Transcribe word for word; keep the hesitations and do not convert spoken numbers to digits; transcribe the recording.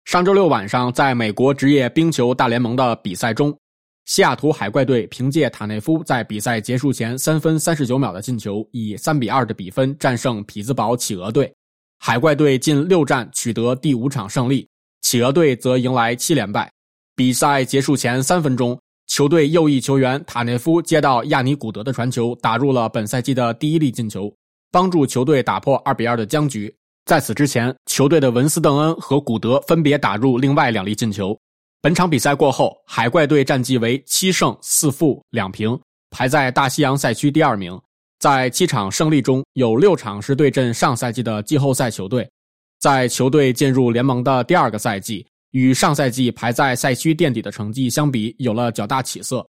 上周六晚上，在美国职业冰球大联盟的比赛中，西雅图海怪队凭借塔内夫在比赛结束前三分三十九秒的进球，以三比二的比分战胜匹兹堡企鹅队。海怪队近六战取得第五场胜利，企鹅队则迎来七连败。比赛结束前三分钟，球队右翼球员塔内夫接到亚尼古德的传球，打入了本赛季的第一粒进球，帮助球队打破二比二的僵局。在此之前，球队的文斯邓恩和古德分别打入另外两粒进球。本场比赛过后，海怪队战绩为七胜四负两平，排在大西洋赛区第二名。在七场胜利中，有六场是对阵上赛季的季后赛球队。在球队进入联盟的第二个赛季，与上赛季排在赛区垫底的成绩相比，有了较大起色。